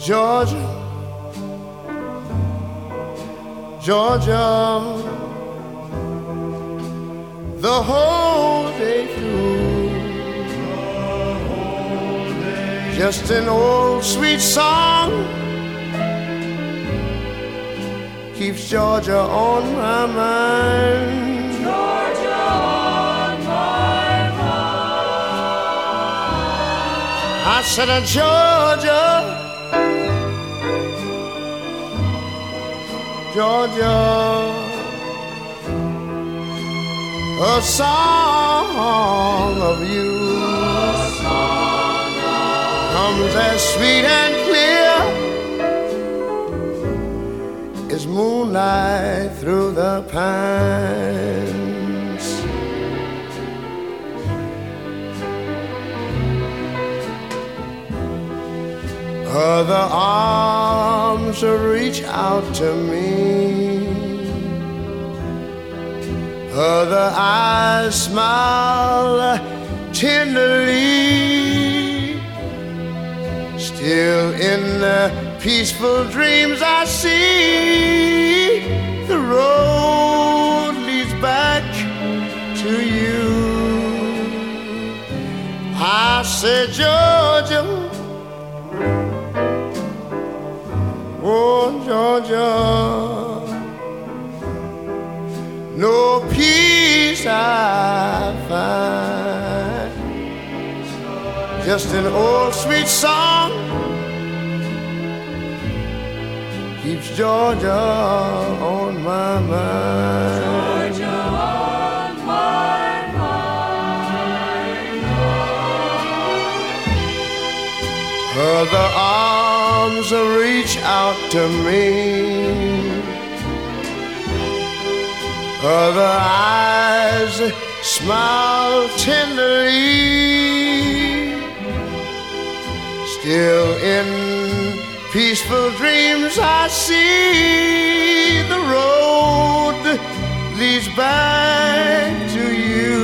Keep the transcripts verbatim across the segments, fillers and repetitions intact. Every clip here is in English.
Georgia, Georgia, the whole day through, just an old sweet song keeps Georgia on my mind. Georgia on my mind. I said, uh, Georgia, Georgia, a song of you comes as sweet and clear as moonlight through the pines. Other arms reach out to me, other eyes smile tenderly. Still in the peaceful dreams I see, the road leads back to you. I said, Georgia, oh Georgia, no peace I find, just an old sweet song keeps Georgia on my mind. Georgia on my mind. Other arms reach out to me, other eyes smile tenderly. Still in peaceful dreams I see, the road leads back to you.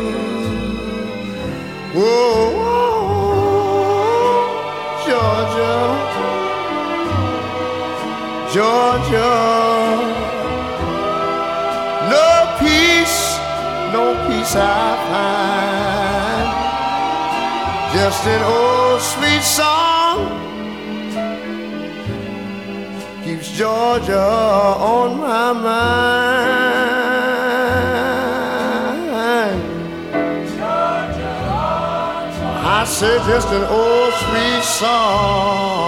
Whoa, whoa, Georgia, Georgia, no peace, no peace I find, just an old sweet song keeps Georgia on my mind. Georgia on my I said just an old sweet song